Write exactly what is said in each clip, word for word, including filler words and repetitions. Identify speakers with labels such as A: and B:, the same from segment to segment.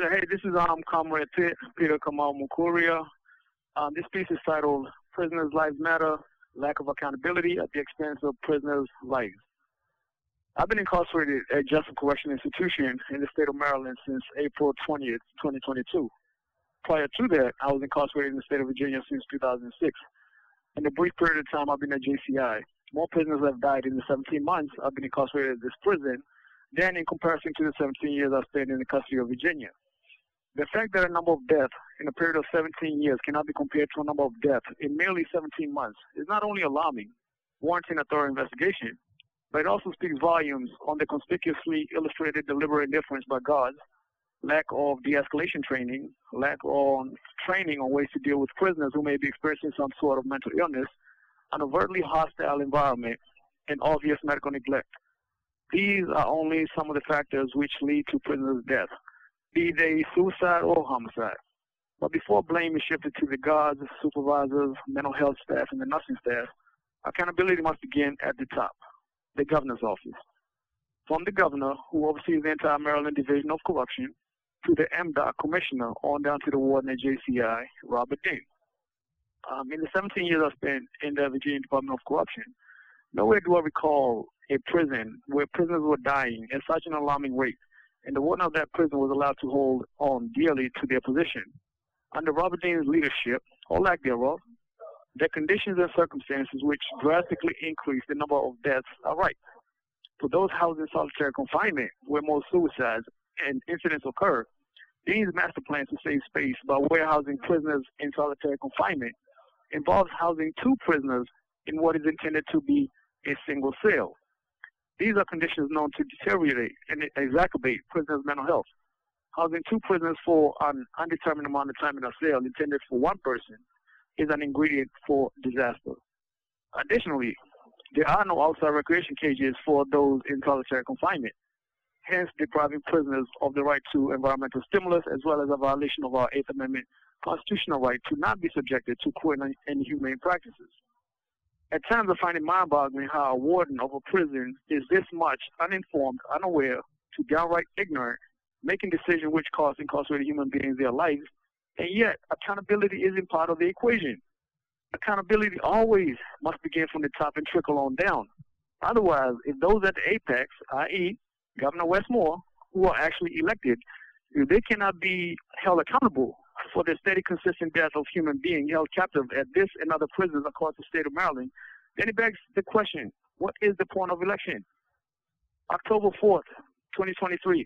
A: Hey, this is um Comrade Pitt, Peter Kamal Mukuria. Um, this piece is titled Prisoners' Lives Matter, Lack of Accountability at the Expense of Prisoners' Lives. I've been incarcerated at Jessup Correctional Institution in the state of Maryland since April twentieth, twenty twenty-two. Prior to that, I was incarcerated in the state of Virginia since two thousand six. In the brief period of time I've been at J C I, more prisoners have died in the seventeen months I've been incarcerated at this prison than in comparison to the seventeen years I've spent in the custody of Virginia. The fact that a number of deaths in a period of seventeen years cannot be compared to a number of deaths in merely seventeen months is not only alarming, warranting a thorough investigation, but it also speaks volumes on the conspicuously illustrated deliberate indifference by guards, lack of de-escalation training, lack of training on ways to deal with prisoners who may be experiencing some sort of mental illness, an overtly hostile environment, and obvious medical neglect. These are only some of the factors which lead to prisoners' death, be they suicide or homicide. But before blame is shifted to the guards, supervisors, mental health staff, and the nursing staff, accountability must begin at the top, the governor's office. From the governor, who oversees the entire Maryland Division of Correction, to the M D O C commissioner, on down to the warden at J C I, Robert Dean. Um, in the seventeen years I spent in the Virginia Department of Correction, nowhere do I recall a prison where prisoners were dying at such an alarming rate, and the warden of that prison was allowed to hold on dearly to their position. Under Robert Dean's leadership, or lack thereof, the conditions and circumstances which drastically increase the number of deaths are right. For those housed in solitary confinement, where most suicides and incidents occur, Dean's master plan to save space by warehousing prisoners in solitary confinement involves housing two prisoners in what is intended to be a single cell. These are conditions known to deteriorate and exacerbate prisoners' mental health. Housing two prisoners for an undetermined amount of time in a cell intended for one person is an ingredient for disaster. Additionally, there are no outside recreation cages for those in solitary confinement, hence depriving prisoners of the right to environmental stimulus as well as a violation of our Eighth Amendment constitutional right to not be subjected to cruel and inhumane practices. At times I find it mind-boggling how a warden of a prison is this much uninformed, unaware, to downright ignorant, making decisions which cost incarcerated human beings their lives, and yet accountability isn't part of the equation. Accountability always must begin from the top and trickle on down. Otherwise, if those at the apex, that is. Governor Wes Moore, who are actually elected, if they cannot be held accountable for the steady, consistent death of human beings held captive at this and other prisons across the state of Maryland, then it begs the question, what is the point of election? October fourth, twenty twenty-three,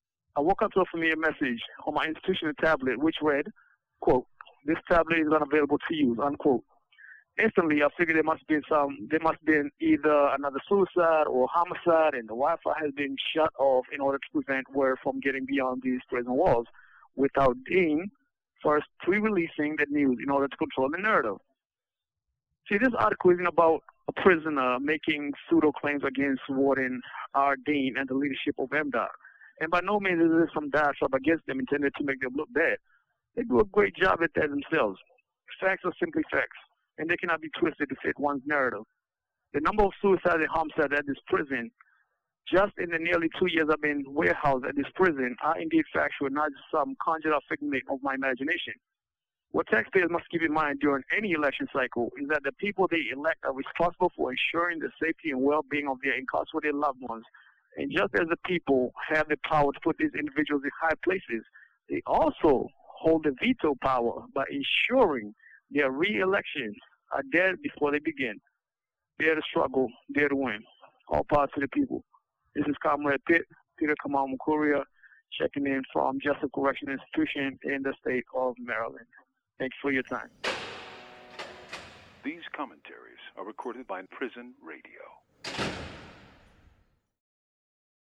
A: I woke up to a familiar message on my institutional tablet which read, quote, "This tablet is unavailable to use," unquote. Instantly, I figured there must be some, there must be either another suicide or homicide, and the Wi-Fi has been shut off in order to prevent word from getting beyond these prison walls, without Dean first pre-releasing the news in order to control the narrative. See, this article isn't about a prisoner making pseudo-claims against Warden R. Dean and the leadership of M D O C, and by no means is this some diatribe against them intended to make them look bad. They do a great job at that themselves. Facts are simply facts, and they cannot be twisted to fit one's narrative. The number of suicides and homicides at this prison, just in the nearly two years I've been warehoused at this prison, are indeed factual, not just some conjured up figment of my imagination. What taxpayers must keep in mind during any election cycle is that the people they elect are responsible for ensuring the safety and well-being of their incarcerated loved ones. And just as the people have the power to put these individuals in high places, they also hold the veto power by ensuring their re-elections are dead before they begin. Dare to struggle, dare to win. All power to the people. This is Comrade Pitt, Peter Kamal Mukuria, checking in from Jessup Correctional Institution in the state of Maryland. Thanks for your time.
B: These commentaries are recorded by Prison Radio.